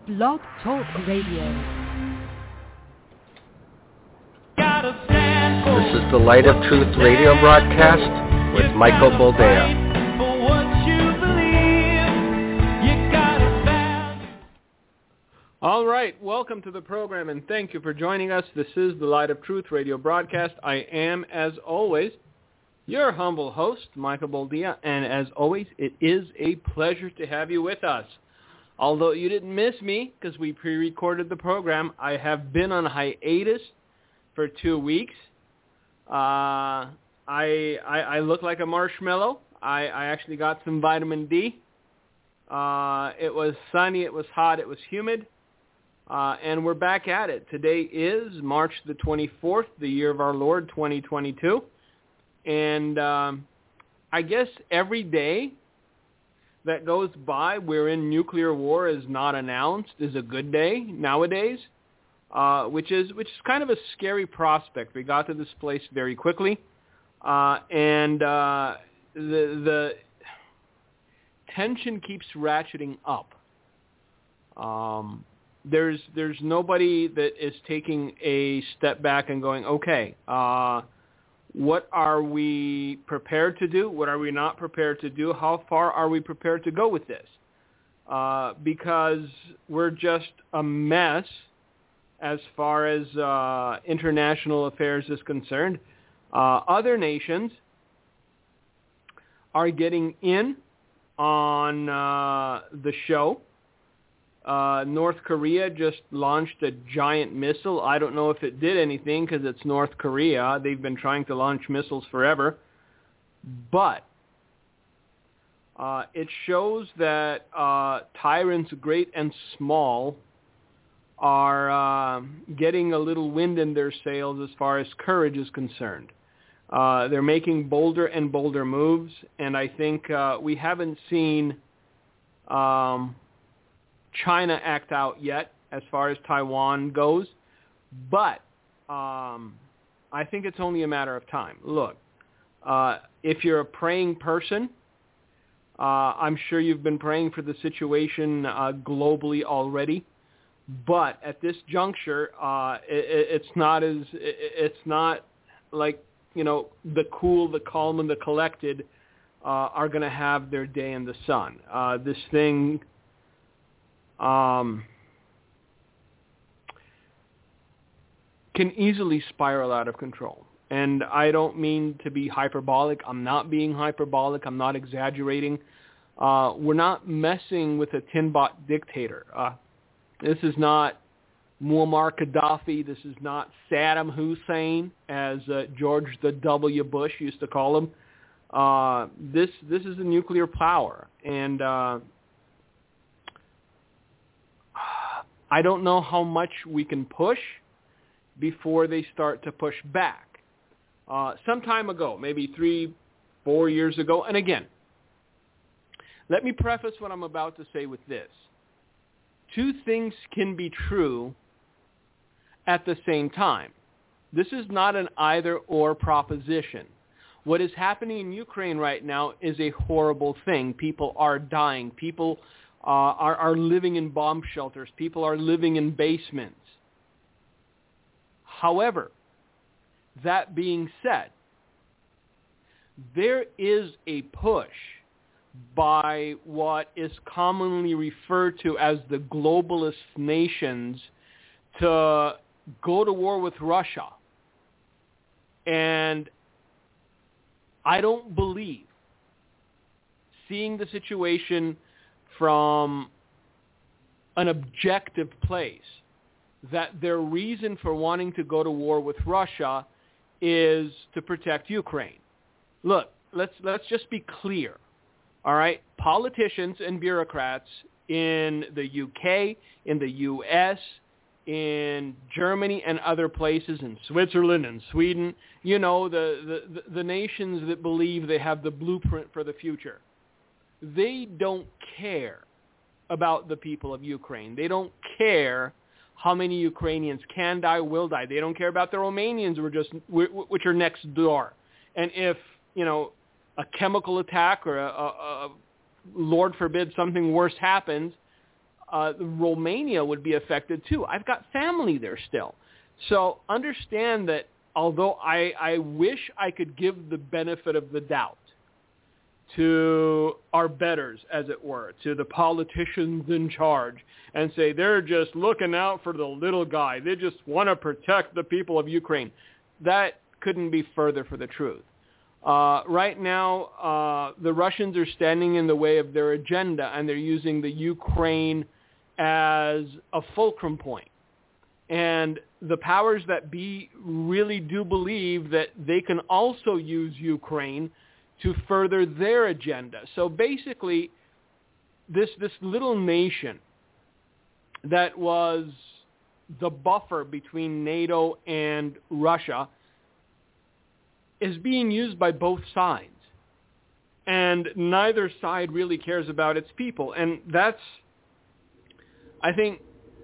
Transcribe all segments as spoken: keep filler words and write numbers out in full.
Blog Talk Radio. This is the Light of Truth radio broadcast with Michael Boldea. All right, welcome to the program, and thank you for joining us. This is the Light of Truth radio broadcast. I am, as always, your humble host, Michael Boldea, and as always, it is a pleasure to have you with us. Although you didn't miss me because we pre-recorded the program, I have been on hiatus for two weeks. Uh, I, I I look like a marshmallow. I, I actually got some vitamin D. Uh, it was sunny, it was hot, it was humid. Uh, and we're back at it. Today is March the twenty-fourth, the year of our Lord, twenty twenty-two. And um, I guess every day that goes by wherein nuclear war is not announced is a good day nowadays, uh, which is which is kind of a scary prospect. We got to this place very quickly, uh, and uh, the the tension keeps ratcheting up. Um, There's there's nobody that is taking a step back and going, okay, uh, what are we prepared to do? What are we not prepared to do? How far are we prepared to go with this? Uh, because we're just a mess as far as uh, international affairs is concerned. Uh, other nations are getting in on uh, the show. Uh, North Korea just launched a giant missile. I don't know if it did anything because it's North Korea. They've been trying to launch missiles forever. But uh, it shows that uh, tyrants great and small are uh, getting a little wind in their sails as far as courage is concerned. Uh, they're making bolder and bolder moves, and I think uh, we haven't seen Um, China act out yet as far as Taiwan goes, but um, I think it's only a matter of time. Look, uh, if you're a praying person, uh, I'm sure you've been praying for the situation uh, globally already, but at this juncture, uh, it, it's not as it, it's not like, you know, the cool, the calm, and the collected uh, are going to have their day in the sun. Uh, this thing Um, can easily spiral out of control. And I don't mean to be hyperbolic. I'm not being hyperbolic. I'm not exaggerating. Uh, we're not messing with a tin-bot dictator. Uh, this is not Muammar Gaddafi. This is not Saddam Hussein, as uh, George the W. Bush used to call him. Uh, this this is a nuclear power. And Uh, I don't know how much we can push before they start to push back. Uh, some time ago, maybe three, four years ago, and again, let me preface what I'm about to say with this. Two things can be true at the same time. This is not an either-or proposition. What is happening in Ukraine right now is a horrible thing. People are dying. People Uh, are, are living in bomb shelters. People are living in basements. However, that being said, there is a push by what is commonly referred to as the globalist nations to go to war with Russia. And I don't believe, seeing the situation from an objective place, that their reason for wanting to go to war with Russia is to protect Ukraine. Look, let's let's just be clear, all right? Politicians and bureaucrats in the U K, in the U S, in Germany and other places, in Switzerland and Sweden, you know, the, the, the nations that believe they have the blueprint for the future. They don't care about the people of Ukraine. They don't care how many Ukrainians can die, will die. They don't care about the Romanians, who are just, which are next door. And if, you know, a chemical attack or, a, a, a Lord forbid, something worse happens, uh, Romania would be affected too. I've got family there still. So understand that although I, I wish I could give the benefit of the doubt to our betters, as it were, to the politicians in charge, and say they're just looking out for the little guy. They just want to protect the people of Ukraine. That couldn't be further for the truth. Uh, right now, uh, the Russians are standing in the way of their agenda, and they're using the Ukraine as a fulcrum point. And the powers that be really do believe that they can also use Ukraine to further their agenda. So basically, this this little nation that was the buffer between NATO and Russia is being used by both sides. And neither side really cares about its people. And that's, I think,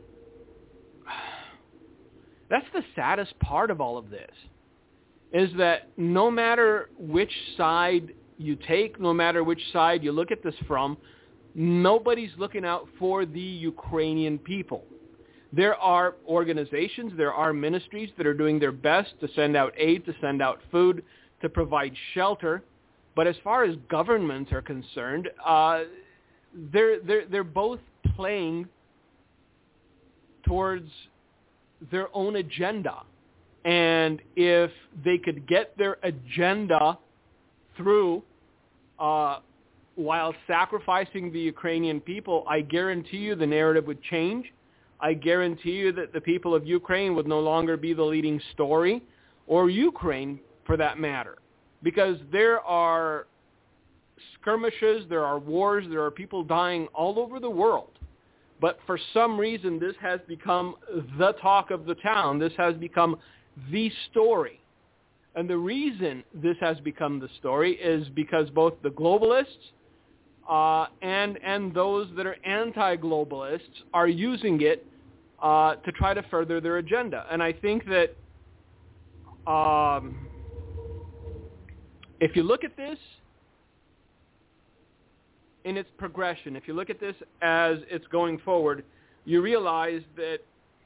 that's the saddest part of all of this, is that no matter which side you take, no matter which side you look at this from, nobody's looking out for the Ukrainian people. There are organizations, there are ministries that are doing their best to send out aid, to send out food, to provide shelter. But as far as governments are concerned, uh, they're, they're, they're both playing towards their own agenda. And if they could get their agenda through uh, while sacrificing the Ukrainian people, I guarantee you the narrative would change. I guarantee you that the people of Ukraine would no longer be the leading story, or Ukraine for that matter, because there are skirmishes, there are wars, there are people dying all over the world. But for some reason, this has become the talk of the town. This has become the story. And the reason this has become the story is because both the globalists uh, and and those that are anti-globalists are using it uh, to try to further their agenda. And I think that um, if you look at this in its progression, if you look at this as it's going forward, you realize that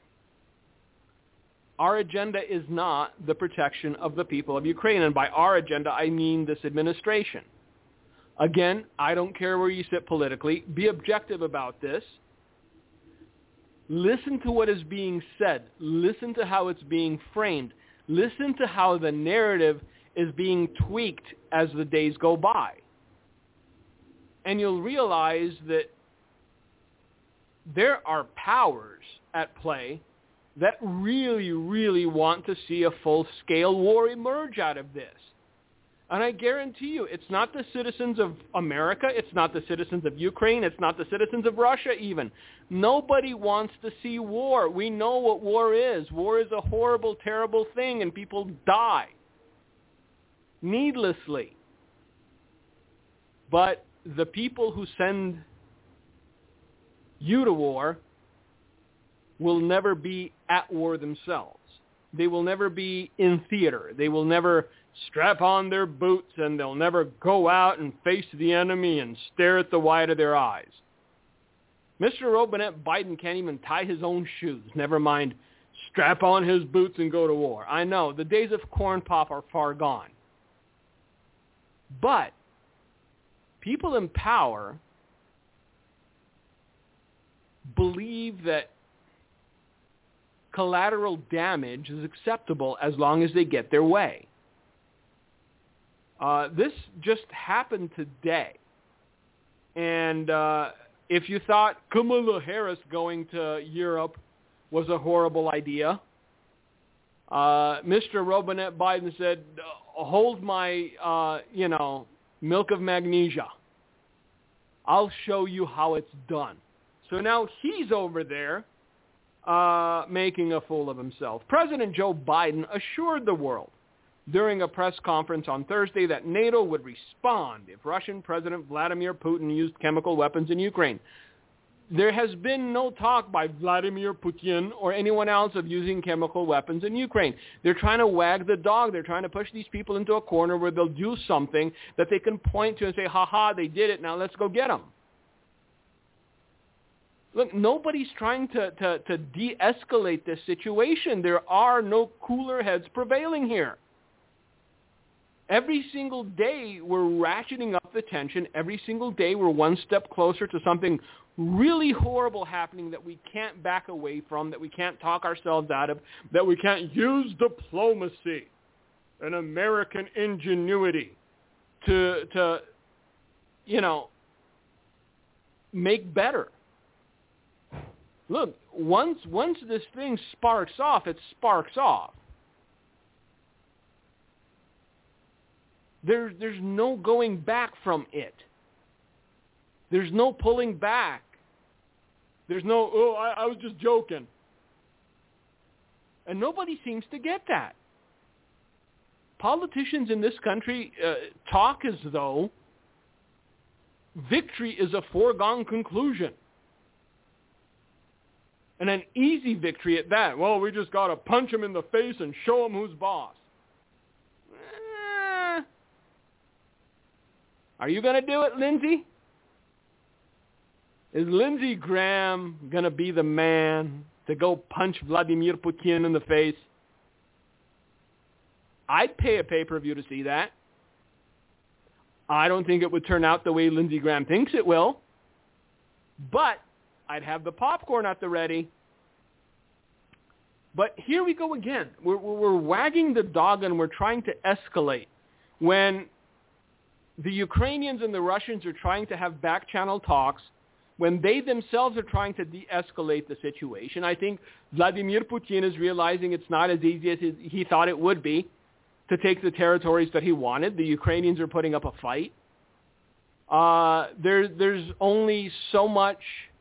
our agenda is not the protection of the people of Ukraine. And by our agenda, I mean this administration. Again, I don't care where you sit politically. Be objective about this. Listen to what is being said. Listen to how it's being framed. Listen to how the narrative is being tweaked as the days go by. And you'll realize that there are powers at play that really, really want to see a full-scale war emerge out of this. And I guarantee you, it's not the citizens of America, it's not the citizens of Ukraine, it's not the citizens of Russia even. Nobody wants to see war. We know what war is. War is a horrible, terrible thing, and people die needlessly. But the people who send you to war will never be at war themselves. They will never be in theater. They will never strap on their boots, and they'll never go out and face the enemy and stare at the white of their eyes. Mister Robinette Biden can't even tie his own shoes, never mind strap on his boots and go to war. I know, the days of corn pop are far gone. But people in power believe that collateral damage is acceptable as long as they get their way. Uh, this just happened today. And uh, if you thought Kamala Harris going to Europe was a horrible idea, uh, Mister Robinette Biden said, hold my, uh, you know, milk of magnesia. I'll show you how it's done. So now he's over there uh, making a fool of himself. President Joe Biden assured the world during a press conference on Thursday that NATO would respond if Russian President Vladimir Putin used chemical weapons in Ukraine. There has been no talk by Vladimir Putin or anyone else of using chemical weapons in Ukraine. They're trying to wag the dog. They're trying to push these people into a corner where they'll do something that they can point to and say, ha ha, they did it, now let's go get them. Look, nobody's trying to, to, to de-escalate this situation. There are no cooler heads prevailing here. Every single day we're ratcheting up the tension. Every single day we're one step closer to something really horrible happening that we can't back away from, that we can't talk ourselves out of, that we can't use diplomacy and American ingenuity to, to you know, make better. Look, once once this thing sparks off, it sparks off. There's there's no going back from it. There's no pulling back. There's no, oh, I, I was just joking. And nobody seems to get that. Politicians in this country uh, talk as though victory is a foregone conclusion. And an easy victory at that. Well, we just got to punch him in the face and show him who's boss. Eh. Are you going to do it, Lindsey? Is Lindsey Graham going to be the man to go punch Vladimir Putin in the face? I'd pay a pay-per-view to see that. I don't think it would turn out the way Lindsey Graham thinks it will. But I'd have the popcorn at the ready. But here we go again. We're, we're wagging the dog and we're trying to escalate when the Ukrainians and the Russians are trying to have back-channel talks, when they themselves are trying to de-escalate the situation. I think Vladimir Putin is realizing it's not as easy as he thought it would be to take the territories that he wanted. The Ukrainians are putting up a fight. Uh, there, there's only so much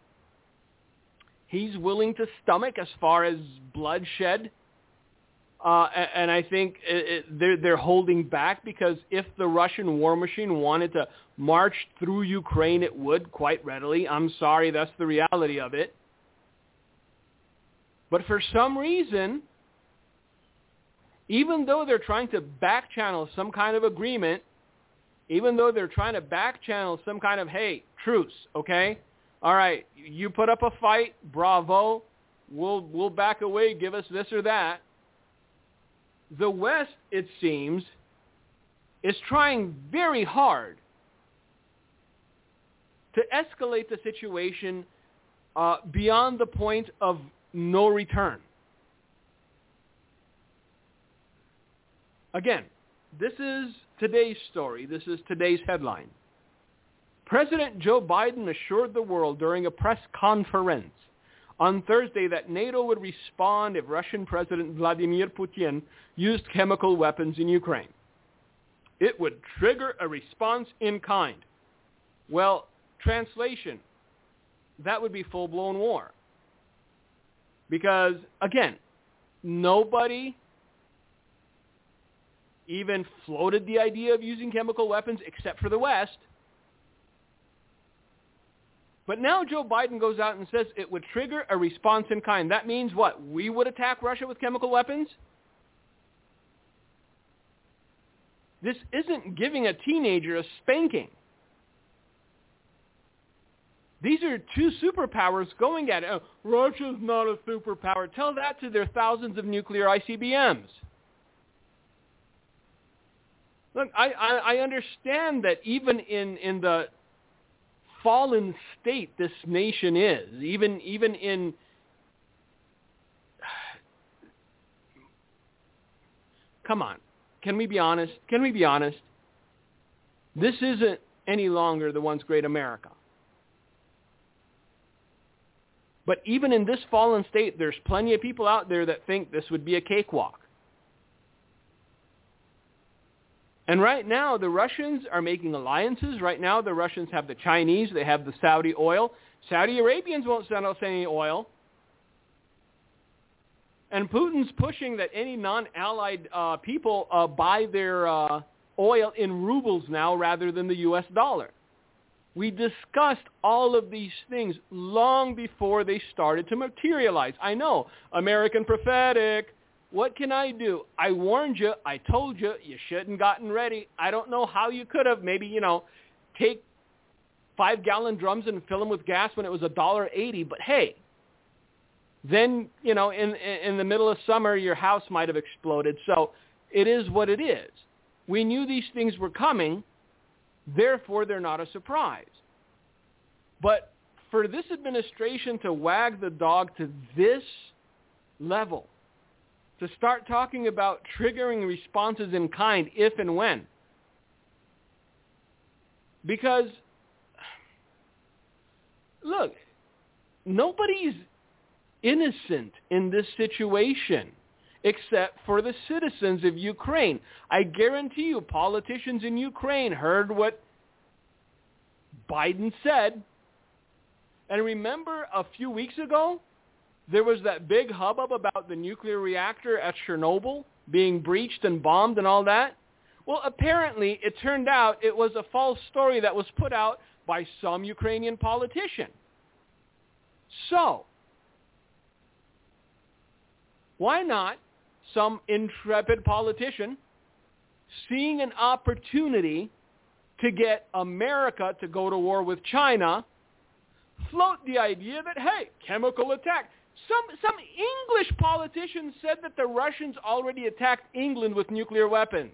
he's willing to stomach as far as bloodshed. Uh, and, and I think it, it, they're, they're holding back because if the Russian war machine wanted to march through Ukraine, it would quite readily. I'm sorry, that's the reality of it. But for some reason, even though they're trying to back-channel some kind of agreement, even though they're trying to back-channel some kind of, hey, truce, okay? All right, you put up a fight, bravo, we'll we'll back away, give us this or that. The West, it seems, is trying very hard to escalate the situation uh, beyond the point of no return. Again, this is today's story. This is today's headline. President Joe Biden assured the world during a press conference on Thursday that NATO would respond if Russian President Vladimir Putin used chemical weapons in Ukraine. It would trigger a response in kind. Well, translation, that would be full-blown war. Because, again, nobody even floated the idea of using chemical weapons except for the West. But now Joe Biden goes out and says it would trigger a response in kind. That means what? We would attack Russia with chemical weapons? This isn't giving a teenager a spanking. These are two superpowers going at it. Oh, Russia's not a superpower. Tell that to their thousands of nuclear I C B Ms. Look, I, I, I understand that even in, in the fallen state this nation is, even even in come on, can we be honest? Can we be honest? This isn't any longer the once great America. But even in this fallen state, there's plenty of people out there that think this would be a cakewalk. And right now, the Russians are making alliances. Right now, the Russians have the Chinese. They have the Saudi oil. Saudi Arabians won't send us any oil. And Putin's pushing that any non-allied uh, people uh, buy their uh, oil in rubles now rather than the U S dollar. We discussed all of these things long before they started to materialize. I know, American prophetic. What can I do? I warned you. I told you. You shouldn't gotten ready. I don't know how you could have. Maybe, you know, take five-gallon drums and fill them with gas when it was one dollar eighty. But hey, then, you know, in, in the middle of summer, your house might have exploded. So it is what it is. We knew these things were coming. Therefore, they're not a surprise. But for this administration to wag the dog to this level, to start talking about triggering responses in kind if and when, because, look, nobody's innocent in this situation except for the citizens of Ukraine. I guarantee you politicians in Ukraine heard what Biden said. And remember a few weeks ago, there was that big hubbub about the nuclear reactor at Chernobyl being breached and bombed and all that. Well, apparently it turned out it was a false story that was put out by some Ukrainian politician. So, why not some intrepid politician seeing an opportunity to get America to go to war with China, float the idea that, hey, chemical attack. Some, some English politician said that the Russians already attacked England with nuclear weapons.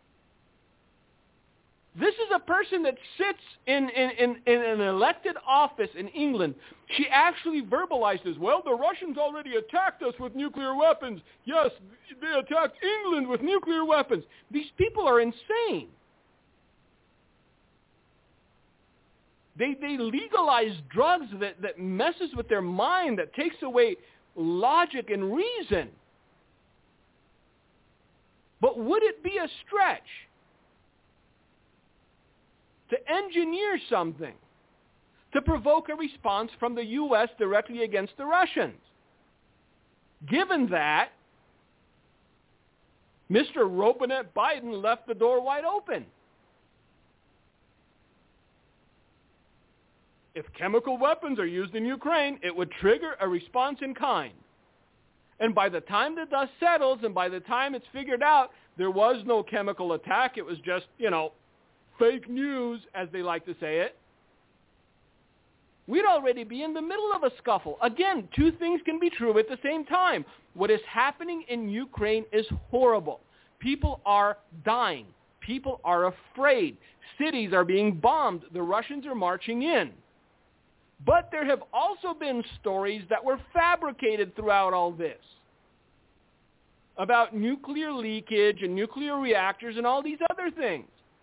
This is a person that sits in, in, in, in an elected office in England. She actually verbalized this. Well, the Russians already attacked us with nuclear weapons. Yes, they attacked England with nuclear weapons. These people are insane. They, they legalize drugs that, that messes with their mind, that takes away logic and reason. But would it be a stretch to engineer something to provoke a response from the U S directly against the Russians? Given that Mister Robinette Biden left the door wide open. If chemical weapons are used in Ukraine, it would trigger a response in kind. And by the time the dust settles and by the time it's figured out there was no chemical attack, it was just, you know, fake news, as they like to say it, we'd already be in the middle of a scuffle. Again, two things can be true at the same time. What is happening in Ukraine is horrible. People are dying. People are afraid. Cities are being bombed. The Russians are marching in. But there have also been stories that were fabricated throughout all this about nuclear leakage and nuclear reactors and all these other things.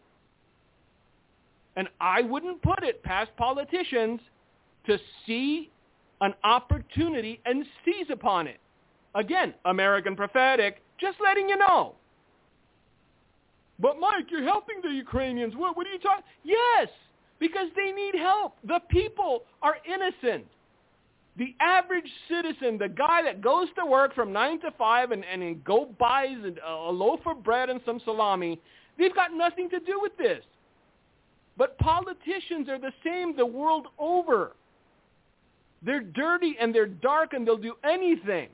And I wouldn't put it past politicians to see an opportunity and seize upon it. Again, American prophetic, just letting you know. But Mike, you're helping the Ukrainians. What, what are you talking? Yes, because they need help. The people are innocent. The average citizen, the guy that goes to work from nine to five and, and go buys a, a loaf of bread and some salami, they've got nothing to do with this. But politicians are the same the world over. They're dirty and they're dark and they'll do anything.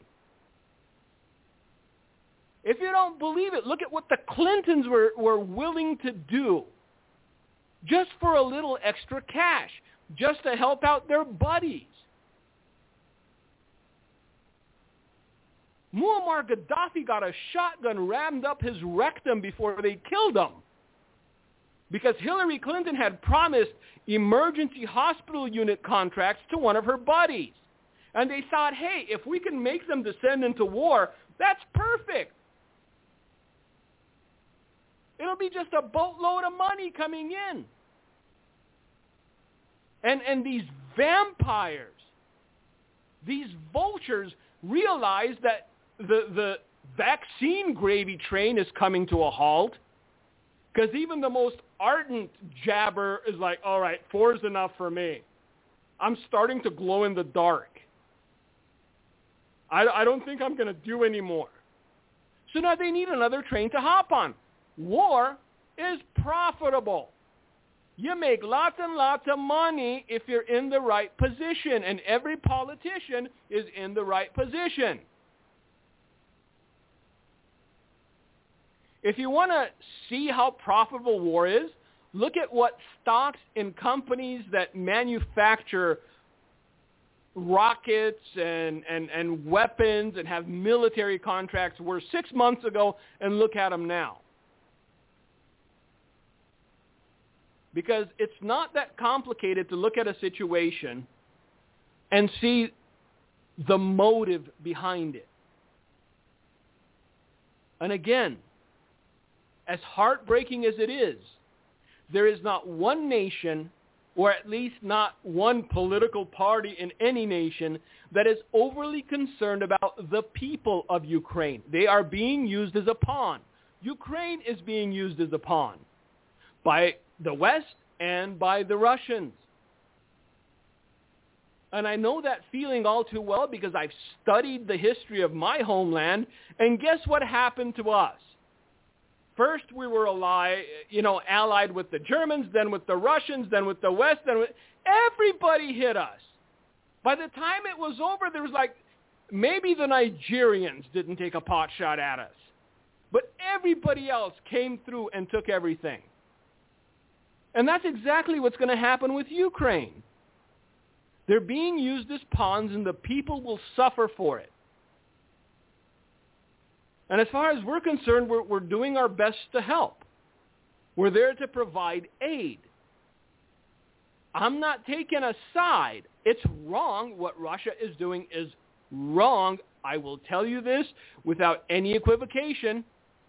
If you don't believe it, look at what the Clintons were, were willing to do just for a little extra cash, just to help out their buddies. Muammar Gaddafi got a shotgun rammed up his rectum before they killed him, because Hillary Clinton had promised emergency hospital unit contracts to one of her buddies. And they thought, hey, if we can make them descend into war, that's perfect. It'll be just a boatload of money coming in. And, and these vampires, these vultures, realize that the, the vaccine gravy train is coming to a halt. Because even the most ardent jabber is like, all right, four is enough for me. I'm starting to glow in the dark. I, I don't think I'm going to do any more. So now they need another train to hop on. War is profitable. You make lots and lots of money if you're in the right position, and every politician is in the right position. If you want to see how profitable war is, Look at what stocks in companies that manufacture rockets and, and, and weapons and have military contracts were six months ago, and look at them now. Because it's not that complicated to look at a situation and see the motive behind it. And again, as heartbreaking as it is, there is not one nation, or at least not one political party in any nation, that is overly concerned about the people of Ukraine. They are being used as a pawn. Ukraine is being used as a pawn by the West and by the Russians. And I know that feeling all too well because I've studied the history of my homeland, and guess what happened to us? First, we were ally, you know, allied with the Germans, then with the Russians, then with the West, then with... everybody hit us. By the time it was over, there was like, maybe the Nigerians didn't take a pot shot at us. But everybody else came through and took everything. And that's exactly what's going to happen with Ukraine. They're being used as pawns, and the people will suffer for it. And as far as we're concerned, we're, we're doing our best to help. We're there to provide aid. I'm not taking a side. It's wrong. What Russia is doing is wrong. I will tell you this without any equivocation.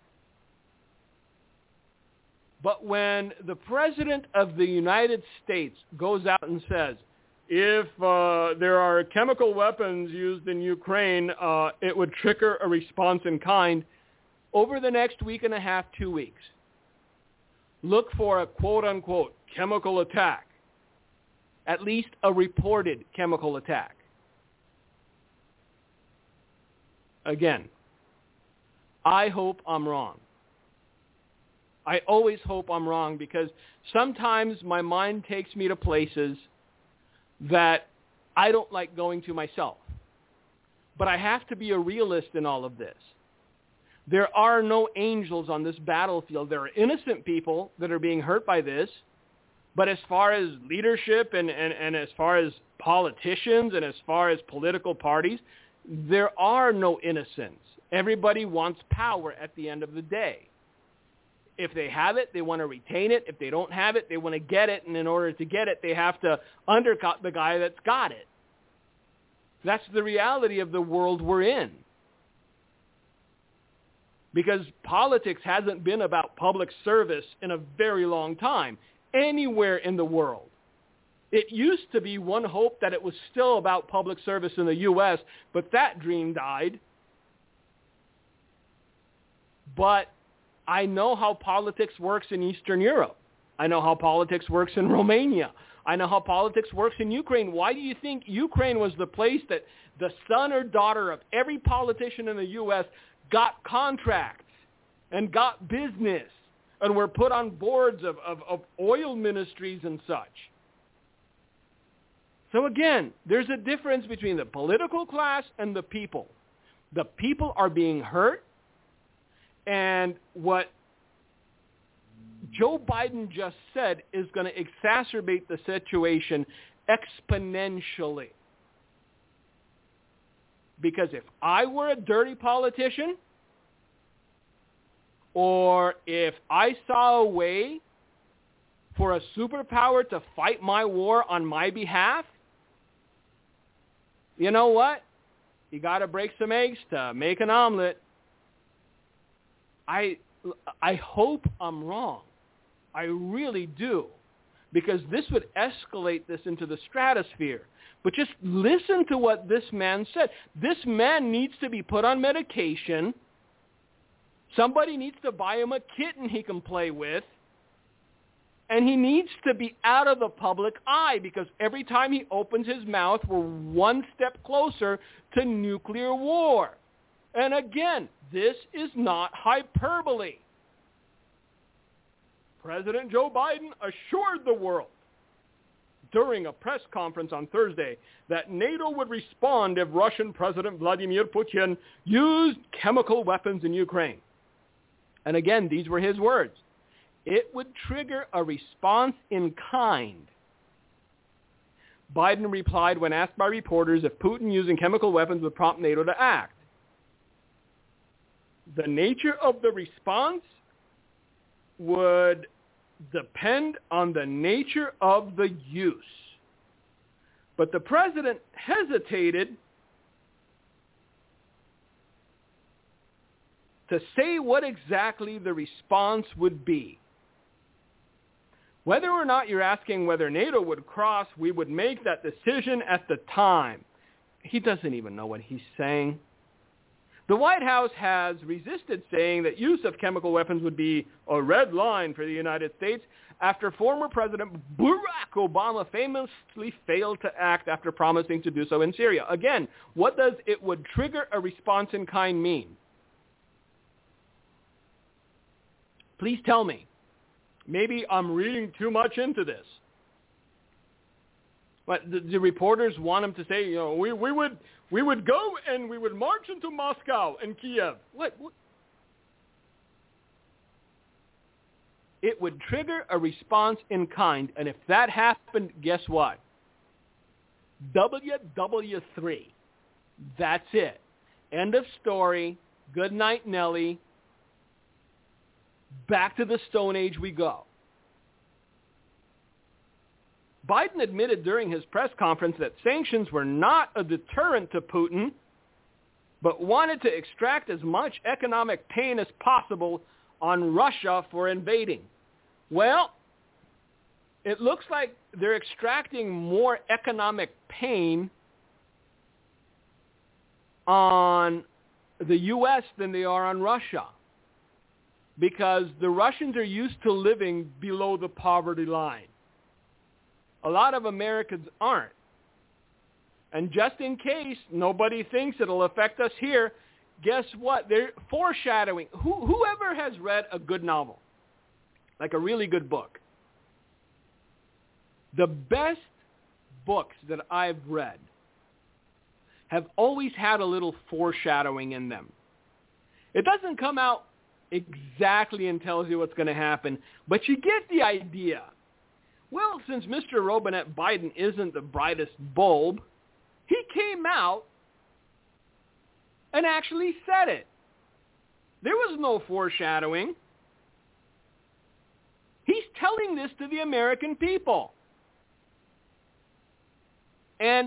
But when the President of the United States goes out and says, if uh, there are chemical weapons used in Ukraine, uh, it would trigger a response in kind, over the next week and a half, two weeks, look for a quote-unquote chemical attack, at least a reported chemical attack. Again, I hope I'm wrong. I always hope I'm wrong because sometimes my mind takes me to places that I don't like going to myself. But I have to be a realist in all of this. There are no angels on this battlefield. There are innocent people that are being hurt by this. But as far as leadership and, and, and as far as politicians and as far as political parties, there are no innocents. Everybody wants power at the end of the day. If they have it, they want to retain it. If they don't have it, they want to get it. And in order to get it, they have to undercut the guy that's got it. That's the reality of the world we're in. Because politics hasn't been about public service in a very long time, anywhere in the world. It used to be one hope that it was still about public service in the U S, but that dream died. But I know how politics works in Eastern Europe. I know how politics works in Romania. I know how politics works in Ukraine. Why do you think Ukraine was the place that the son or daughter of every politician in the U S got contracts and got business and were put on boards of, of, of oil ministries and such? So again, there's a difference between the political class and the people. The people are being hurt. And what Joe Biden just said is going to exacerbate the situation exponentially. Because if I were a dirty politician, or if I saw a way for a superpower to fight my war on my behalf, you know what? You got to break some eggs to make an omelet. I, I hope I'm wrong. I really do. Because this would escalate this into the stratosphere. But just listen to what this man said. This man needs to be put on medication. Somebody needs to buy him a kitten he can play with. And he needs to be out of the public eye because every time he opens his mouth, we're one step closer to nuclear war. And again, this is not hyperbole. President Joe Biden assured the world during a press conference on Thursday that NATO would respond if Russian President Vladimir Putin used chemical weapons in Ukraine. And again, these were his words. it would trigger a response in kind. Biden replied when asked by reporters if Putin using chemical weapons would prompt NATO to act. The nature of the response would depend on the nature of the use. But the president hesitated to say what exactly the response would be. Whether or not you're asking whether NATO would cross, we would make that decision at the time. He doesn't even know what he's saying. The White House has resisted saying that use of chemical weapons would be a red line for the United States after former President Barack Obama famously failed to act after promising to do so in Syria. Again, what does it would trigger a response in kind mean? Please tell me. Maybe I'm reading too much into this. But the, the reporters want him to say, you know, we, we would we would go and we would march into Moscow and Kiev. What, what? It would trigger a response in kind, and if that happened, guess what? W W three. That's it. End of story. Good night, Nelly. Back to the Stone Age we go. Biden admitted during his press conference that sanctions were not a deterrent to Putin, but wanted to extract as much economic pain as possible on Russia for invading. Well, it looks like they're extracting more economic pain on the U S than they are on Russia, because the Russians are used to living below the poverty line. A lot of Americans aren't. And just in case nobody thinks it'll affect us here, guess what? They're foreshadowing. Who, whoever has read a good novel, like a really good book, the best books that I've read have always had a little foreshadowing in them. It doesn't come out exactly and tells you what's going to happen, but you get the idea. Well, since Mister Robinette Biden isn't the brightest bulb, he came out and actually said it. There was no foreshadowing. He's telling this to the American people. And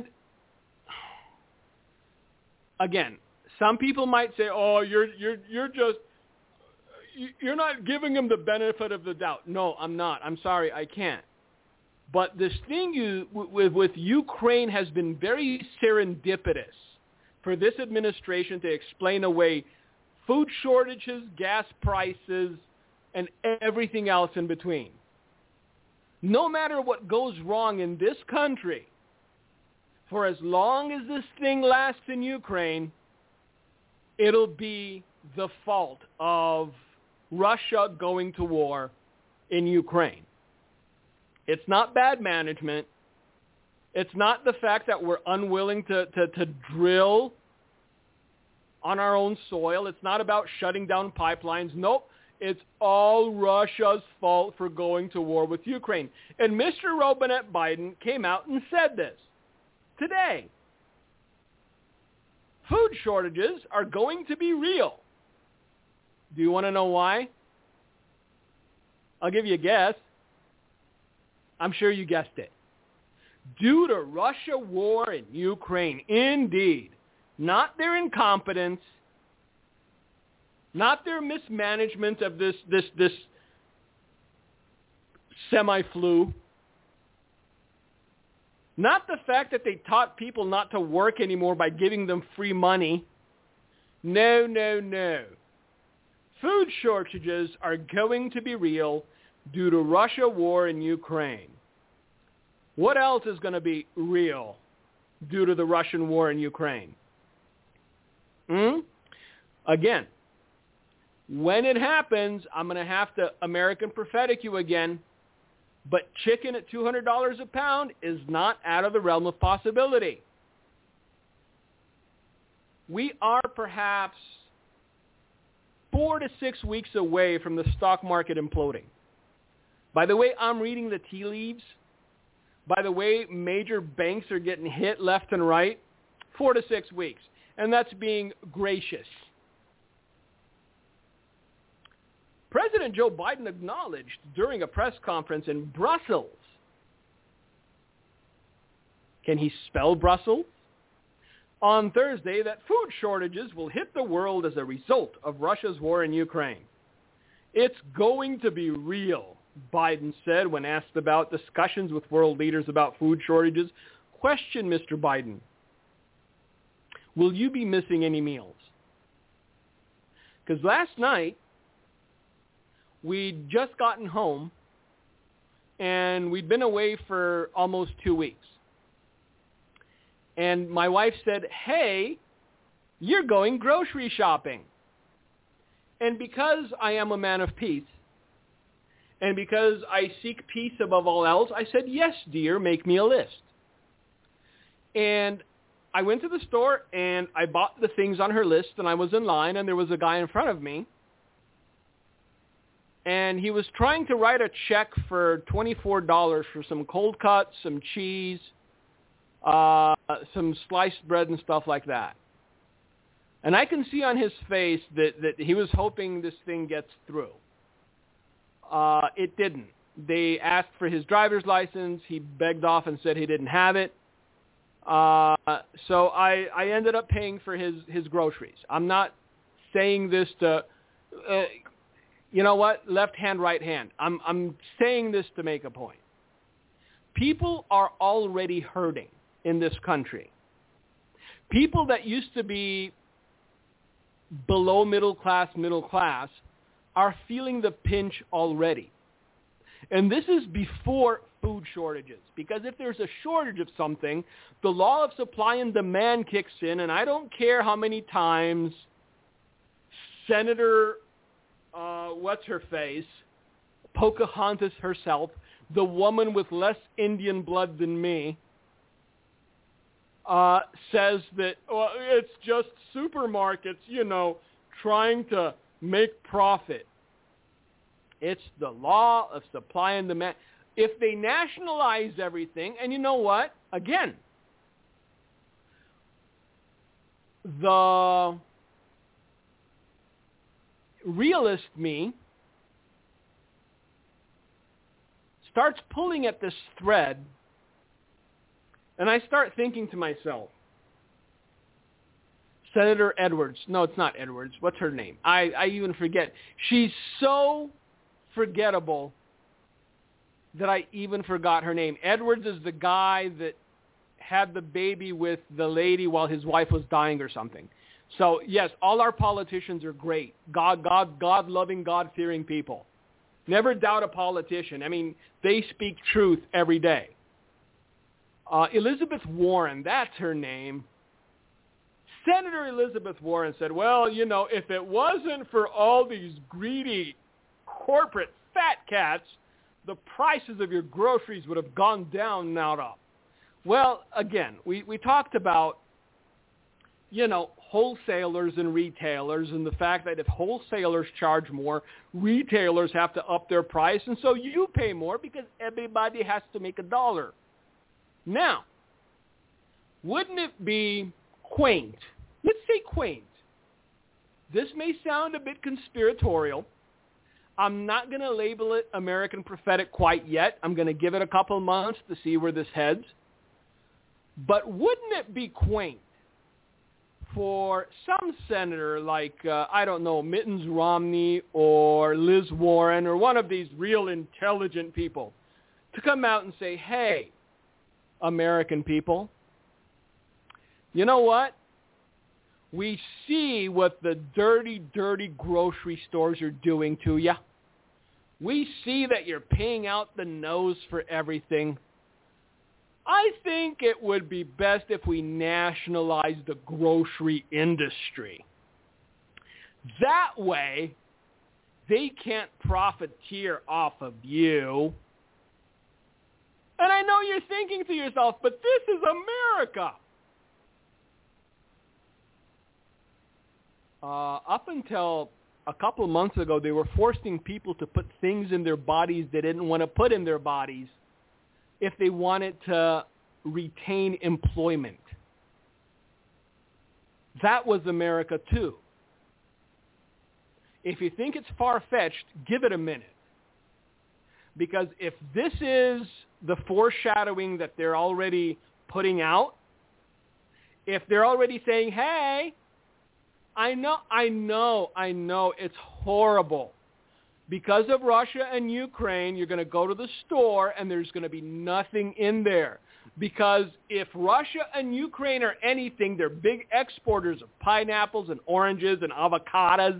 again, some people might say, "Oh, you're you're you're just you're not giving him the benefit of the doubt." No, I'm not. I'm sorry, I can't. But this thing you, with, with Ukraine has been very serendipitous for this administration to explain away food shortages, gas prices, and everything else in between. No matter what goes wrong in this country, for as long as this thing lasts in Ukraine, it'll be the fault of Russia going to war in Ukraine. It's not bad management. It's not the fact that we're unwilling to, to, to drill on our own soil. It's not about shutting down pipelines. Nope. It's all Russia's fault for going to war with Ukraine. And Mister Robinette Biden came out and said this today. Food shortages are going to be real. Do you want to know why? I'll give you a guess. I'm sure you guessed it. Due to Russia war in Ukraine, indeed. Not their incompetence, not their mismanagement of this this this semi-flu, not the fact that they taught people not to work anymore by giving them free money. No, no, no. Food shortages are going to be real due to Russia war in Ukraine. What else is going to be real due to the Russian war in Ukraine? Hmm? Again, when it happens, I'm going to have to American prophetic you again, but chicken at two hundred dollars a pound is not out of the realm of possibility. We are perhaps four to six weeks away from the stock market imploding. By the way, I'm reading the tea leaves. By the way, major banks are getting hit left and right. Four to six weeks. And that's being gracious. President Joe Biden acknowledged during a press conference in Brussels. Can he spell Brussels? On Thursday, that food shortages will hit the world as a result of Russia's war in Ukraine. It's going to be real, Biden said when asked about discussions with world leaders about food shortages. Question, Mister Biden. Will you be missing any meals? Because last night, we'd just gotten home, and we'd been away for almost two weeks. And my wife said, hey, you're going grocery shopping. And because I am a man of peace, and because I seek peace above all else, I said, yes, dear, make me a list. And I went to the store, and I bought the things on her list, and I was in line, and there was a guy in front of me, and he was trying to write a check for twenty-four dollars for some cold cuts, some cheese, uh, some sliced bread and stuff like that. And I can see on his face that, that he was hoping this thing gets through. Uh, it didn't. They asked for his driver's license. He begged off and said he didn't have it. Uh, so I, I ended up paying for his, his groceries. I'm not saying this to, uh, you know what, left hand, right hand. I'm, I'm saying this to make a point. People are already hurting in this country. People that used to be below middle class, middle class, are feeling the pinch already. And this is before food shortages. Because if there's a shortage of something, the law of supply and demand kicks in, and I don't care how many times Senator, uh, what's her face, Pocahontas herself, the woman with less Indian blood than me, uh, says that, well, it's just supermarkets, you know, trying to make profit. It's the law of supply and demand. If they nationalize everything, and you know what? Again, the realist me starts pulling at this thread, and I start thinking to myself, Senator Edwards. No, it's not Edwards. What's her name? I, I even forget. She's so forgettable that I even forgot her name. Edwards is the guy that had the baby with the lady while his wife was dying or something. So, yes, all our politicians are great. God, God, God-loving, God-fearing people. Never doubt a politician. I mean, they speak truth every day. Uh, Elizabeth Warren, that's her name. Senator Elizabeth Warren said, well, you know, if it wasn't for all these greedy corporate fat cats, the prices of your groceries would have gone down, not up. Well, again, we, we talked about, you know, wholesalers and retailers and the fact that if wholesalers charge more, retailers have to up their price, and so you pay more because everybody has to make a dollar. Now, wouldn't it be quaint? Let's say quaint. This may sound a bit conspiratorial. I'm not going to label it American prophetic quite yet. I'm going to give it a couple months to see where this heads. But wouldn't it be quaint for some senator like, uh, I don't know, Mittens Romney or Liz Warren or one of these real intelligent people to come out and say, hey, American people, you know what? We see what the dirty, dirty grocery stores are doing to you. We see that you're paying out the nose for everything. I think it would be best if we nationalize the grocery industry. That way, they can't profiteer off of you. And I know you're thinking to yourself, but this is America. Uh, up until a couple of months ago, they were forcing people to put things in their bodies they didn't want to put in their bodies if they wanted to retain employment. That was America too. If you think it's far-fetched, give it a minute. Because if this is the foreshadowing that they're already putting out, if they're already saying, hey, I know, I know, I know it's horrible. Because of Russia and Ukraine, you're going to go to the store and there's going to be nothing in there. Because if Russia and Ukraine are anything, they're big exporters of pineapples and oranges and avocados.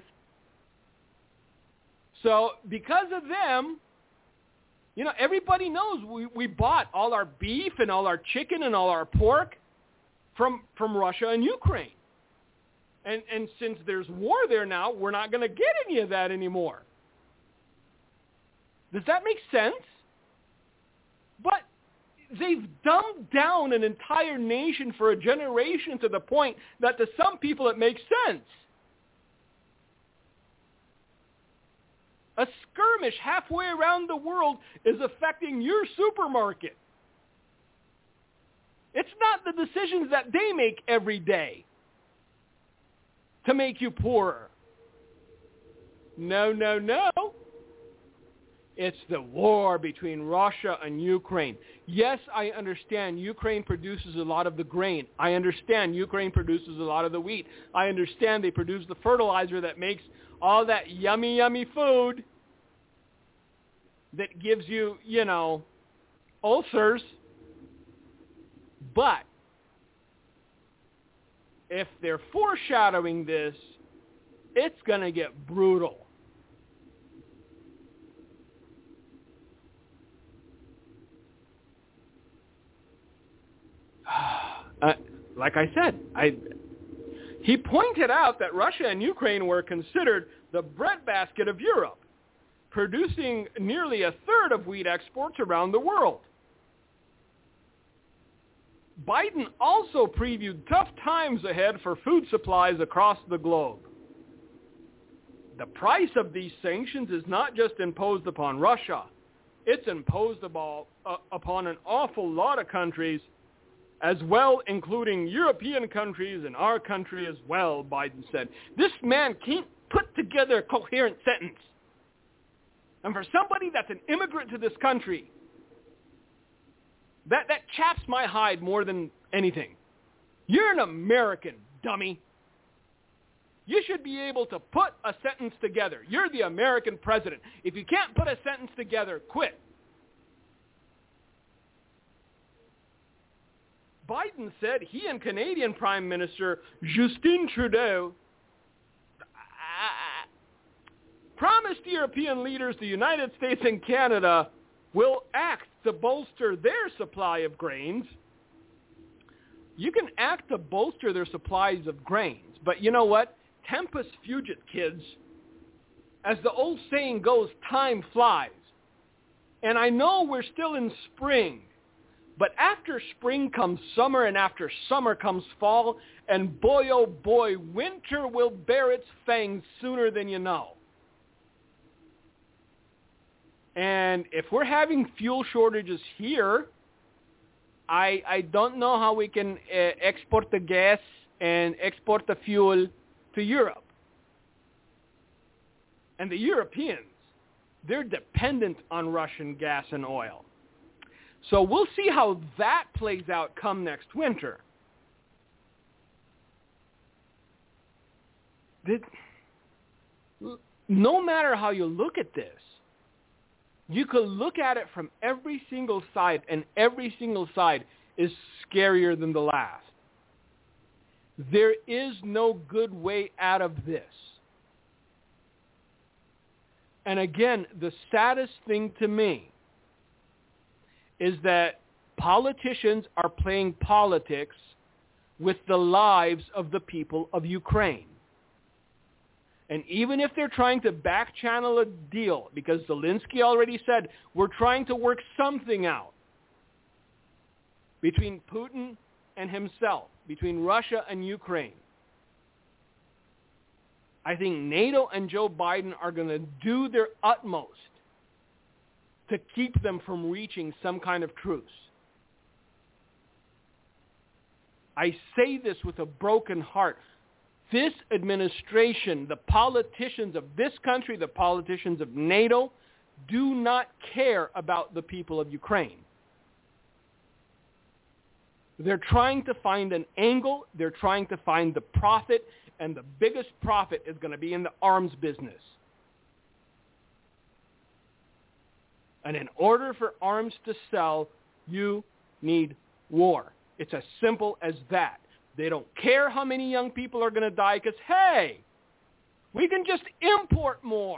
So because of them, you know, everybody knows we, we bought all our beef and all our chicken and all our pork from from Russia and Ukraine. And and since there's war there now, we're not going to get any of that anymore. Does that make sense? But they've dumbed down an entire nation for a generation to the point that to some people it makes sense. A skirmish halfway around the world is affecting your supermarket. It's not the decisions that they make every day to make you poorer. No, no, no. It's the war between Russia and Ukraine. Yes, I understand Ukraine produces a lot of the grain. I understand Ukraine produces a lot of the wheat. I understand they produce the fertilizer that makes all that yummy, yummy food that gives you, you know, ulcers. But if they're foreshadowing this, it's going to get brutal. Uh, like I said, I, he pointed out that Russia and Ukraine were considered the breadbasket of Europe, producing nearly a third of wheat exports around the world. Biden also previewed tough times ahead for food supplies across the globe. The price of these sanctions is not just imposed upon Russia. It's imposed about, uh, upon an awful lot of countries as well, including European countries and our country as well, Biden said. This man can't put together a coherent sentence. And for somebody that's an immigrant to this country, that, that chaps my hide more than anything. You're an American, dummy. You should be able to put a sentence together. You're the American president. If you can't put a sentence together, quit. Biden said he and Canadian Prime Minister Justin Trudeau uh, promised European leaders the United States and Canada will act to bolster their supply of grains. You can act to bolster their supplies of grains, but you know what? Tempus fugit, kids. As the old saying goes, time flies. And I know we're still in spring, but after spring comes summer, and after summer comes fall, and boy, oh boy, winter will bear its fangs sooner than you know. And if we're having fuel shortages here, I I don't know how we can uh, export the gas and export the fuel to Europe. And the Europeans, they're dependent on Russian gas and oil. So we'll see how that plays out come next winter. Did, no matter how you look at this, you could look at it from every single side, and every single side is scarier than the last. There is no good way out of this. And again, the saddest thing to me is that politicians are playing politics with the lives of the people of Ukraine. And even if they're trying to back-channel a deal, because Zelensky already said, we're trying to work something out between Putin and himself, between Russia and Ukraine. I think NATO and Joe Biden are going to do their utmost to keep them from reaching some kind of truce. I say this with a broken heart. This administration, the politicians of this country, the politicians of NATO, do not care about the people of Ukraine. They're trying to find an angle. They're trying to find the profit, and the biggest profit is going to be in the arms business. And in order for arms to sell, you need war. It's as simple as that. They don't care how many young people are going to die because, hey, we can just import more.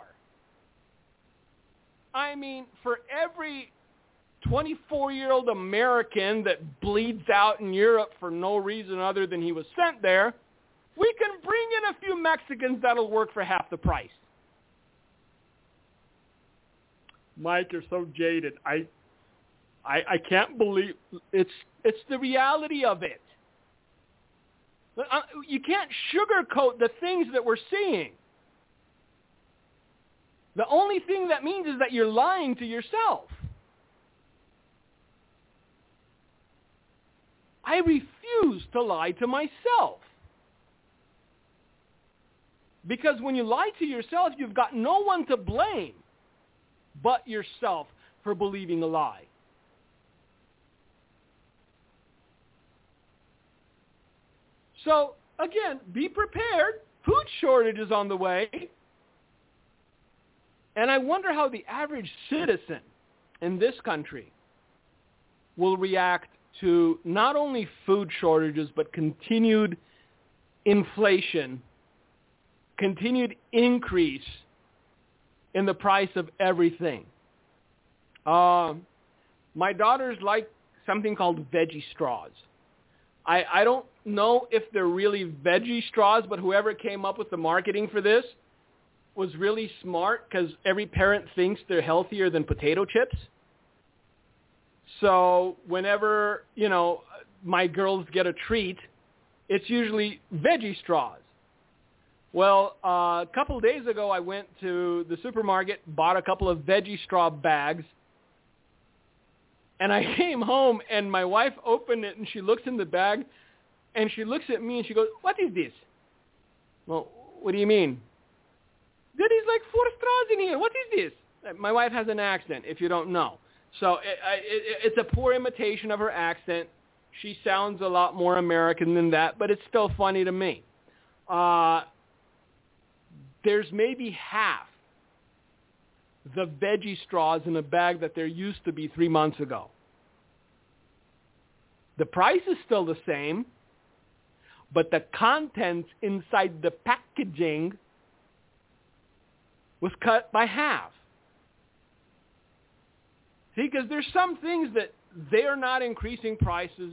I mean, for every twenty-four-year-old American that bleeds out in Europe for no reason other than he was sent there, we can bring in a few Mexicans that'll work for half the price. Mike, you're so jaded. I, I, I can't believe it's it's the reality of it. You can't sugarcoat the things that we're seeing. The only thing that means is that you're lying to yourself. I refuse to lie to myself. Because when you lie to yourself, you've got no one to blame but yourself for believing a lie. So, again, be prepared. Food shortage is on the way. And I wonder how the average citizen in this country will react to not only food shortages, but continued inflation, continued increase in the price of everything. Um, my daughters like something called veggie straws. I, I don't know if they're really veggie straws, but whoever came up with the marketing for this was really smart because every parent thinks they're healthier than potato chips. So whenever, you know, my girls get a treat, it's usually veggie straws. Well, uh, a couple of days ago, I went to the supermarket, bought a couple of veggie straw bags, and I came home, and my wife opened it, and she looks in the bag, and she looks at me, and she goes, "What is this?" Well, what do you mean? There is like four straws in here. What is this? My wife has an accent, if you don't know. So it, it, it's a poor imitation of her accent. She sounds a lot more American than that, but it's still funny to me. Uh, there's maybe half the veggie straws in a bag that there used to be three months ago. The price is still the same, but the contents inside the packaging was cut by half. See, because there's some things that they're not increasing prices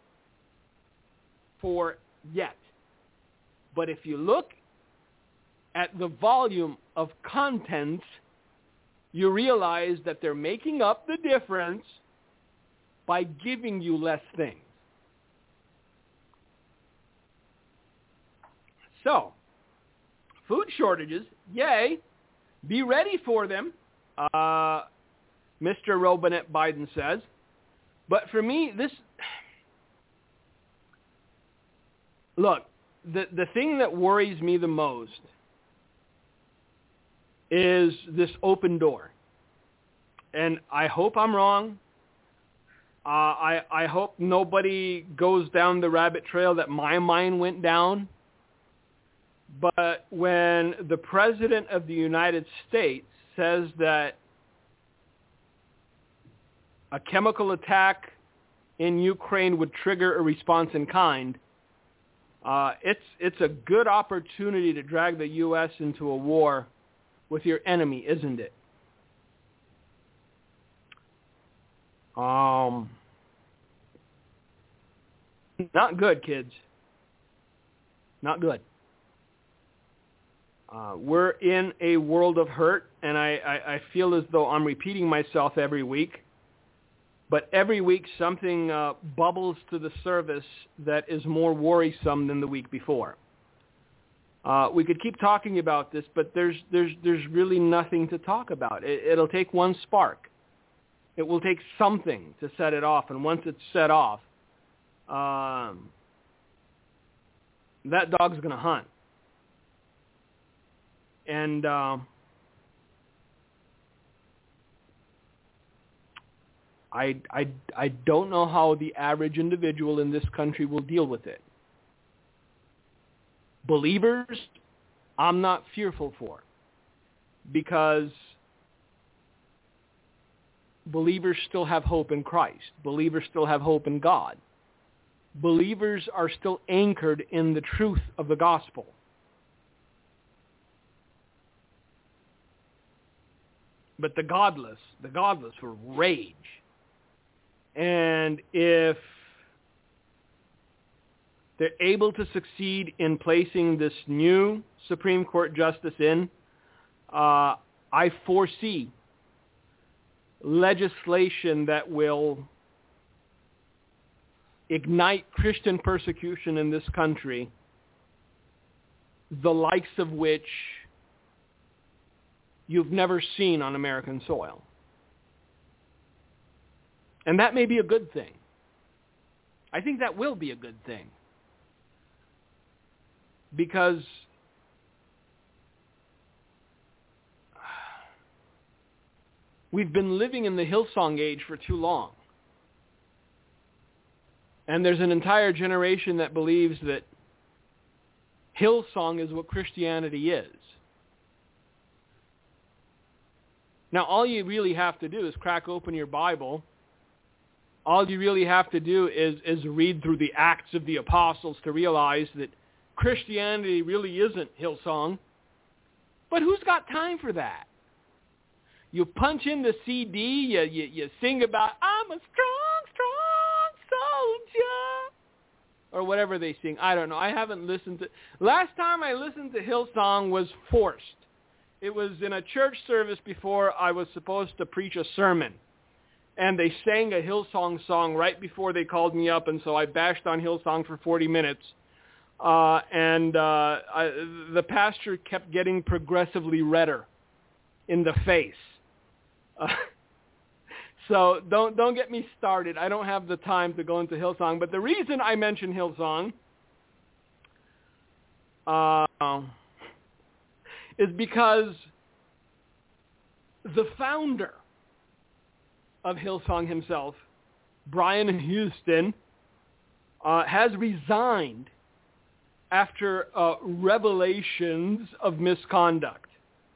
for yet. But if you look at the volume of contents, you realize that they're making up the difference by giving you less things. So, food shortages, yay, be ready for them, uh, Mister Robinette Biden says. But for me, this, look, the, the thing that worries me the most is this open door. And I hope I'm wrong. Uh, I, I hope nobody goes down the rabbit trail that my mind went down. But when the President of the United States says that a chemical attack in Ukraine would trigger a response in kind, uh, it's it's a good opportunity to drag the U S into a war with your enemy, isn't it? Um, not good, kids. Not good. Uh, we're in a world of hurt, and I, I, I feel as though I'm repeating myself every week. But every week something uh, bubbles to the surface that is more worrisome than the week before. Uh, we could keep talking about this, but there's there's there's really nothing to talk about. It, it'll take one spark. It will take something to set it off, and once it's set off, um, that dog's going to hunt. And uh, I, I, I don't know how the average individual in this country will deal with it. Believers, I'm not fearful for, because believers still have hope in Christ. Believers still have hope in God. Believers are still anchored in the truth of the gospel. But the godless, the godless will rage. And if they're able to succeed in placing this new Supreme Court justice in, uh, I foresee legislation that will ignite Christian persecution in this country, the likes of which you've never seen on American soil. And that may be a good thing. I think that will be a good thing. Because we've been living in the Hillsong age for too long. And there's an entire generation that believes that Hillsong is what Christianity is. Now, all you really have to do is crack open your Bible. All you really have to do is, is read through the Acts of the Apostles to realize that Christianity really isn't Hillsong. But who's got time for that? You punch in the C D, you, you, you sing about, I'm a strong, strong soldier, or whatever they sing. I don't know. I haven't listened to... Last time I listened to Hillsong was forced. It was in a church service before I was supposed to preach a sermon. And they sang a Hillsong song right before they called me up, and so I bashed on Hillsong for forty minutes. Uh, and uh, I, the pastor kept getting progressively redder in the face. Uh, so don't don't get me started. I don't have the time to go into Hillsong. But the reason I mention Hillsong uh, is because the founder of Hillsong himself, Brian Houston, uh, has resigned after uh, revelations of misconduct.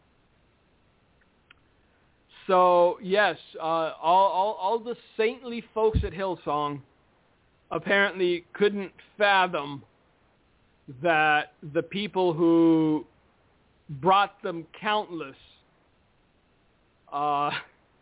So, yes, uh, all, all, all the saintly folks at Hillsong apparently couldn't fathom that the people who brought them countless uh,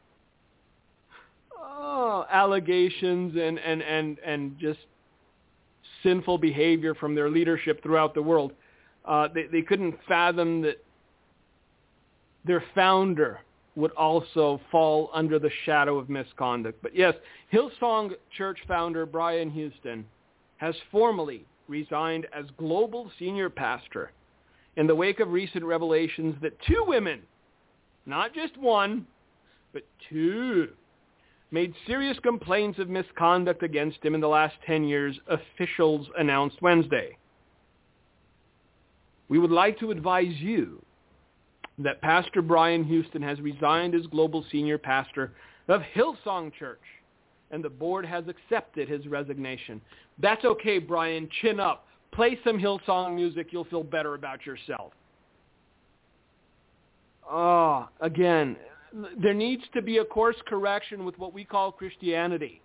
oh, allegations and, and, and, and just sinful behavior from their leadership throughout the world, uh, they, they couldn't fathom that their founder would also fall under the shadow of misconduct. But yes, Hillsong Church founder Brian Houston has formally resigned as global senior pastor in the wake of recent revelations that two women, not just one, but two, made serious complaints of misconduct against him in the last ten years, officials announced Wednesday. We would like to advise you that Pastor Brian Houston has resigned as global senior pastor of Hillsong Church, and the board has accepted his resignation. That's okay, Brian. Chin up. Play some Hillsong music. You'll feel better about yourself. Oh, again, there needs to be a course correction with what we call Christianity.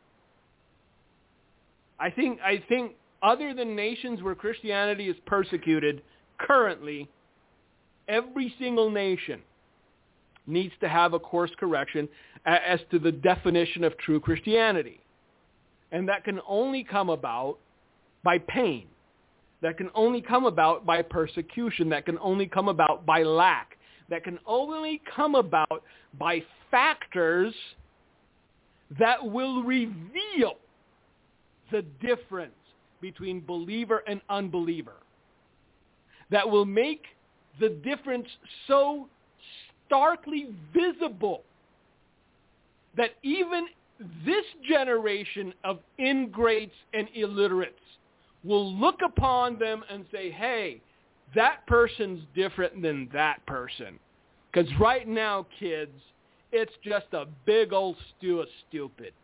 I think, I think other than nations where Christianity is persecuted, currently, every single nation needs to have a course correction as to the definition of true Christianity. And that can only come about by pain. That can only come about by persecution. That can only come about by lack. That can only come about by factors that will reveal the difference between believer and unbeliever. that will make the difference so starkly visible that even this generation of ingrates and illiterates will look upon them and say, hey, that person's different than that person. Because right now, kids, it's just a big old stew of stupid.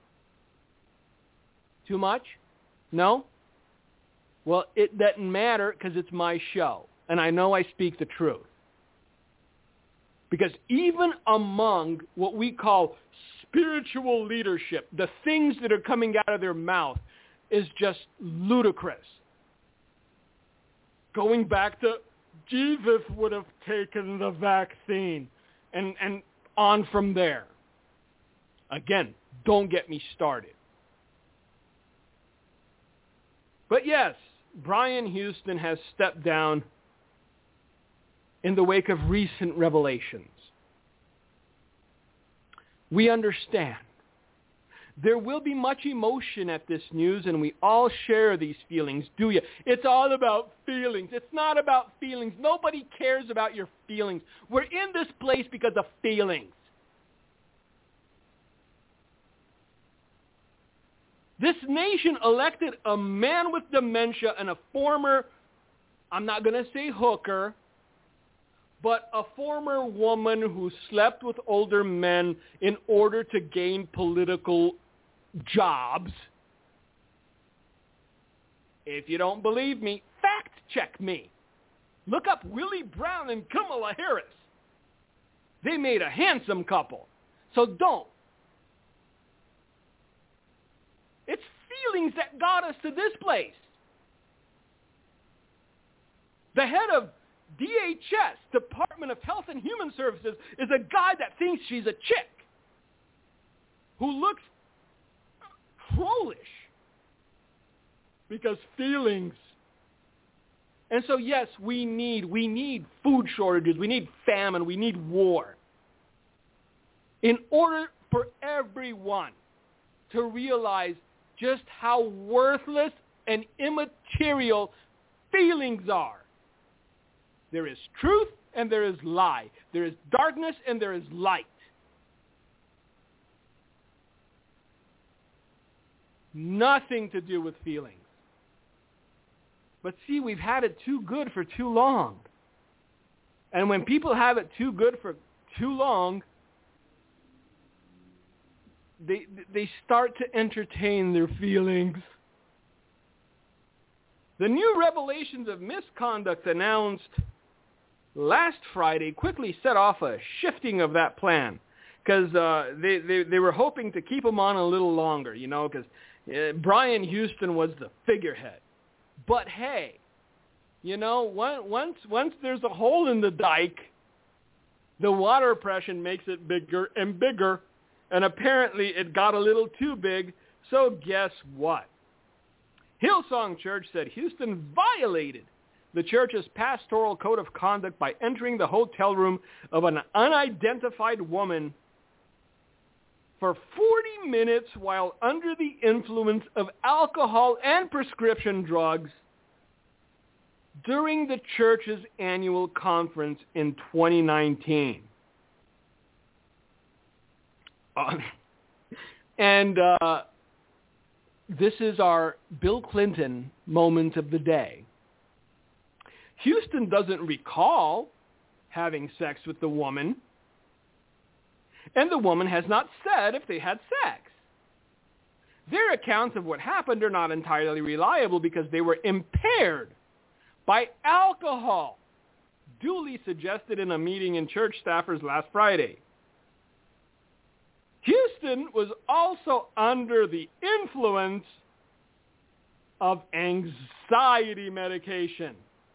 Too much? No? Well, it doesn't matter because it's my show, and I know I speak the truth. Because even among what we call spiritual leadership, the things that are coming out of their mouth is just ludicrous. Going back to Jesus would have taken the vaccine and, and on from there. Again, don't get me started. But yes, Brian Houston has stepped down in the wake of recent revelations. We understand. There will be much emotion at this news, and we all share these feelings, do you? It's all about feelings. It's not about feelings. Nobody cares about your feelings. We're in this place because of feelings. This nation elected a man with dementia and a former, I'm not going to say hooker, but a former woman who slept with older men in order to gain political jobs. If you don't believe me, fact check me. Look up Willie Brown and Kamala Harris. They made a handsome couple. So don't. It's feelings that got us to this place. The head of D H S, Department of Health and Human Services, is a guy that thinks she's a chick who looks foolish because feelings. And so, yes, we need, we need food shortages, we need famine, we need war in order for everyone to realize just how worthless and immaterial feelings are. There is truth and there is lie. There is darkness and there is light. Nothing to do with feelings. But see, we've had it too good for too long. And when people have it too good for too long, they they start to entertain their feelings. The new revelations of misconduct announced last Friday quickly set off a shifting of that plan, because uh, they, they they were hoping to keep him on a little longer, you know, because uh, Brian Houston was the figurehead. But hey, you know, once once there's a hole in the dike, the water pressure makes it bigger and bigger, and apparently it got a little too big. So guess what? Hillsong Church said Houston violated the church's pastoral code of conduct by entering the hotel room of an unidentified woman for forty minutes while under the influence of alcohol and prescription drugs during the church's annual conference in twenty nineteen. Uh, and uh, this is our Bill Clinton moment of the day. Houston doesn't recall having sex with the woman, and the woman has not said if they had sex. Their accounts of what happened are not entirely reliable because they were impaired by alcohol, duly suggested in a meeting in church staffers last Friday. Houston was also under the influence of anxiety medication.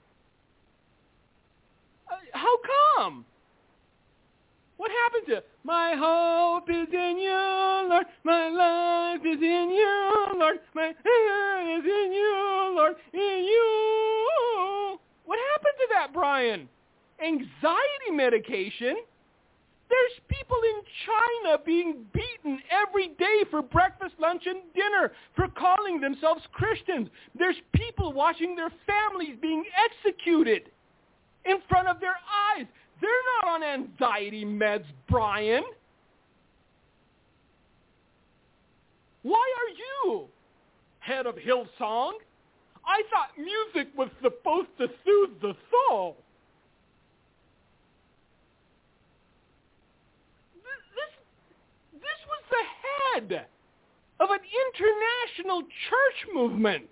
Uh, how come? What happened to my hope is in you, Lord, my life is in you, Lord, my heart is in you, Lord, in you. What happened to that, Brian? Anxiety medication? There There's people in China being beaten every day for breakfast, lunch, and dinner for calling themselves Christians. There's people watching their families being executed in front of their eyes. They're not on anxiety meds, Brian. Why are you head of Hillsong? I thought music was supposed to soothe the soul. This, this was the head of an international church movement.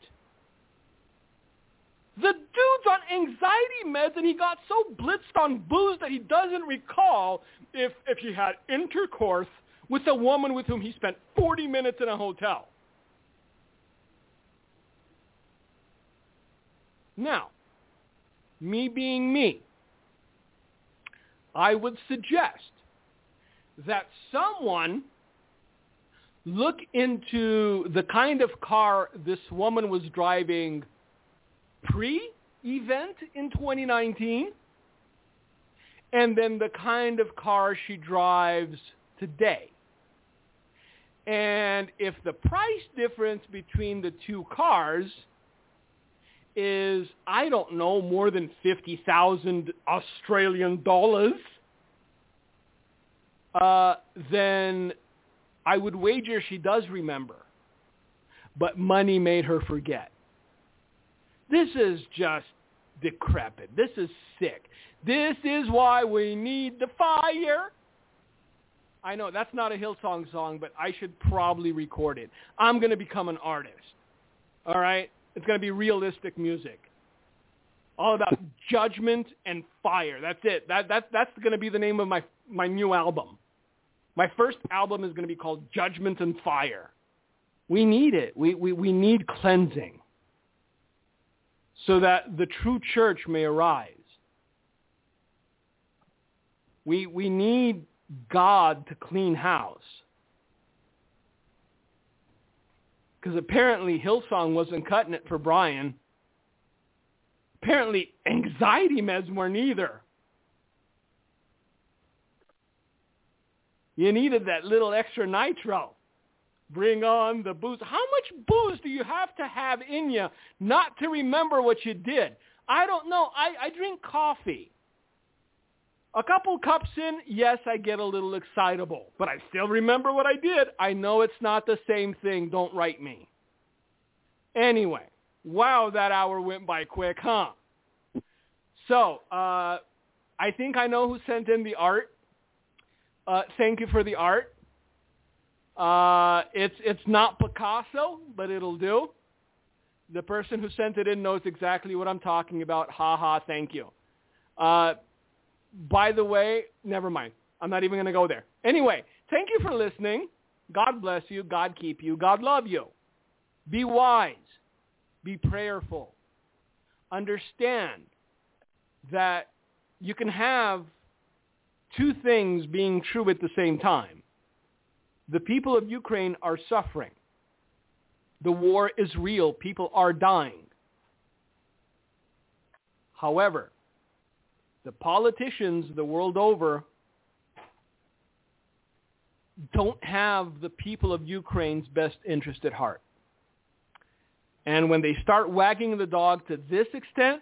The dude's on anxiety meds, and he got so blitzed on booze that he doesn't recall if, if he had intercourse with a woman with whom he spent forty minutes in a hotel. Now, me being me, I would suggest that someone look into the kind of car this woman was driving pre-event in twenty nineteen, and then the kind of car she drives today. And if the price difference between the two cars is, I don't know, more than fifty thousand Australian dollars, uh, then I would wager she does remember. But money made her forget. This is just decrepit. This is sick. This is why we need the fire. I know, that's not a Hillsong song, but I should probably record it. I'm going to become an artist. All right? It's going to be realistic music. All about judgment and fire. That's it. That, that, that's going to be the name of my, my new album. My first album is going to be called Judgment and Fire. We need it. We, we, we need cleansing so that the true church may arise. We, we need God to clean house. Because apparently Hillsong wasn't cutting it for Brian. Apparently anxiety meds weren't either. You needed that little extra nitro. Bring on the booze. How much booze do you have to have in you not to remember what you did? I don't know. I, I drink coffee. A couple cups in, yes, I get a little excitable, but I still remember what I did. I know it's not the same thing. Don't write me. Anyway, wow, that hour went by quick, huh? So, uh, I think I know who sent in the art. Uh, thank you for the art. Uh, it's it's not Picasso, but it'll do. The person who sent it in knows exactly what I'm talking about. Ha ha, thank you. Uh, By the way, never mind. I'm not even going to go there. Anyway, thank you for listening. God bless you. God keep you. God love you. Be wise. Be prayerful. Understand that you can have two things being true at the same time. The people of Ukraine are suffering. The war is real. People are dying. However, the politicians the world over don't have the people of Ukraine's best interest at heart. And when they start wagging the dog to this extent,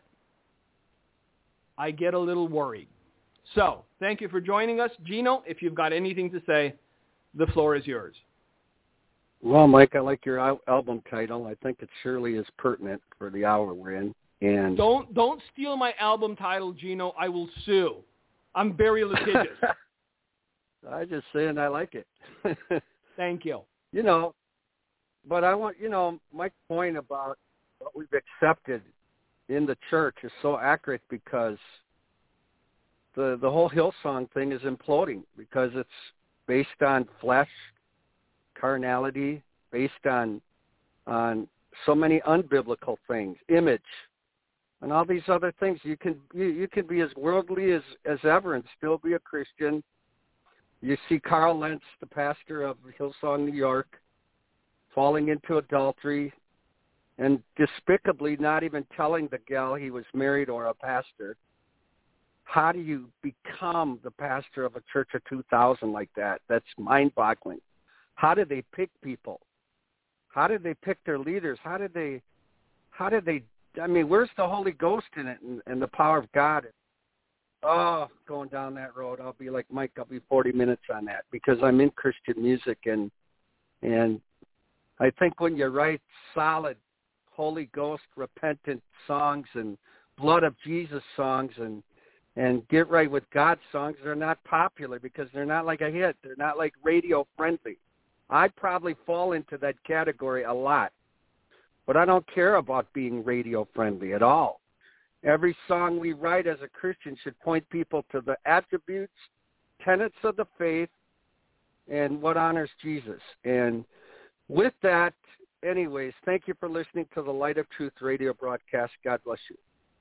I get a little worried. So, thank you for joining us. Gino, if you've got anything to say, the floor is yours. Well, Mike, I like your al- album title. I think it surely is pertinent for the hour we're in. And don't don't steal my album title, Gino. I will sue. I'm very litigious. I'm just saying I like it. Thank you. You know, but I want, you know, my point about what we've accepted in the church is so accurate because the the whole Hillsong thing is imploding because it's based on flesh, carnality, based on on so many unbiblical things, image, and all these other things. You can you, you can be as worldly as, as ever and still be a Christian. You see Carl Lentz, the pastor of Hillsong, New York, falling into adultery and despicably not even telling the gal he was married or a pastor. How do you become the pastor of a church of two thousand like that? That's mind-boggling. How did they pick people? How did they pick their leaders? How did they, how did they, I mean, where's the Holy Ghost in it and, and the power of God? Oh, going down that road, I'll be like Mike, I'll be forty minutes on that because I'm in Christian music. And, and I think when you write solid Holy Ghost repentant songs and blood of Jesus songs and, and get right with God songs, they're not popular because they're not like a hit. They're not like radio friendly. I probably fall into that category a lot, but I don't care about being radio friendly at all. Every song we write as a Christian should point people to the attributes, tenets of the faith, and what honors Jesus. And with that, anyways, thank you for listening to the Light of Truth radio broadcast. God bless you.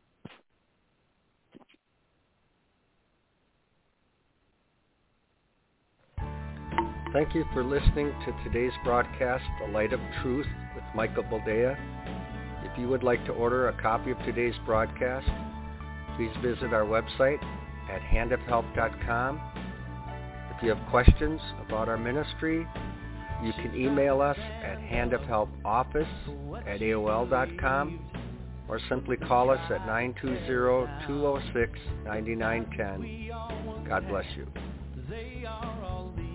Thank you for listening to today's broadcast, The Light of Truth with Michael Boldea. If you would like to order a copy of today's broadcast, please visit our website at hand of help dot com. If you have questions about our ministry, you can email us at handofhelpoffice at A O L dot com or simply call us at nine two zero, two zero six, nine nine one zero. God bless you.